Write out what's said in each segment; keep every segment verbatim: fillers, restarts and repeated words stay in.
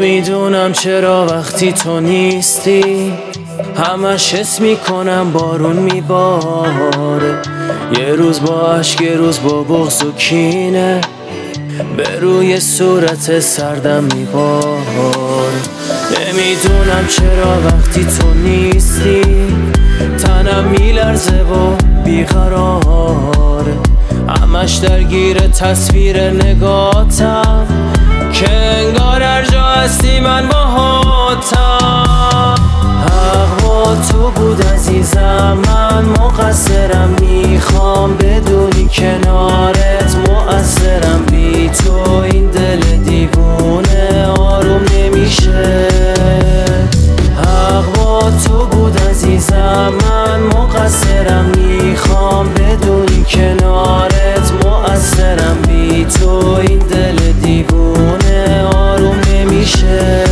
نمیدونم چرا وقتی تو نیستی همش حس میکنم بارون میباره. یه روز با عشق، یه روز با بغض و کینه، به روی صورت سردم میباره. نمیدونم چرا وقتی تو نیستی تنم میلرزه و بیقراره. همش درگیر تصویر نگاتم که انگار هر جا هستی من باهاتم. حق با تو بود عزیزم، من مقصرم، میخوام بدونی کنارت مؤثرم. بی تو این دل دیوونه آروم نمیشه. حق با تو بود عزیزم، من مقصرم، میخوام بدونی کنارت مؤثرم. بی تو این دل دیوونه آروم نمیشه.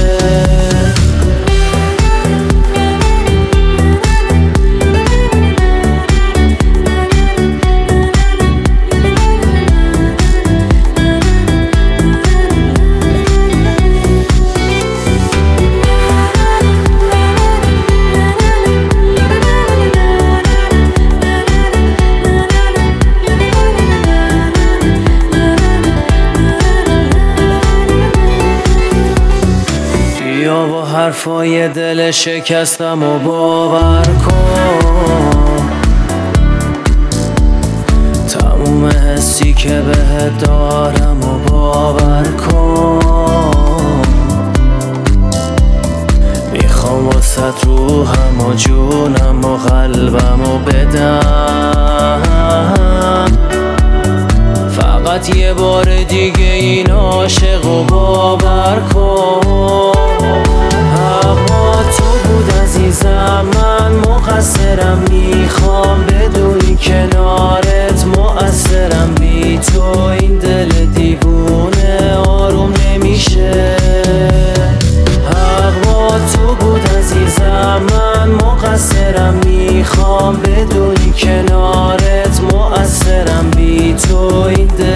بیا با حرفای دل شکستم و باور کن تموم حسی که بهت دارم و باور کن. میخوام واسه روحم و جونم و قلبم و بدم. فقط یه بار دیگه این عاشق و باور کن. اما تو بود عزیزم، من مقصرم، میخوام بدونی کنارت مؤثرم. بی تو این دل دیوونه آروم نمیشه. حق با تو بود عزیزم، من مقصرم، میخوام بدونی کنارت مؤثرم. بی تو این دل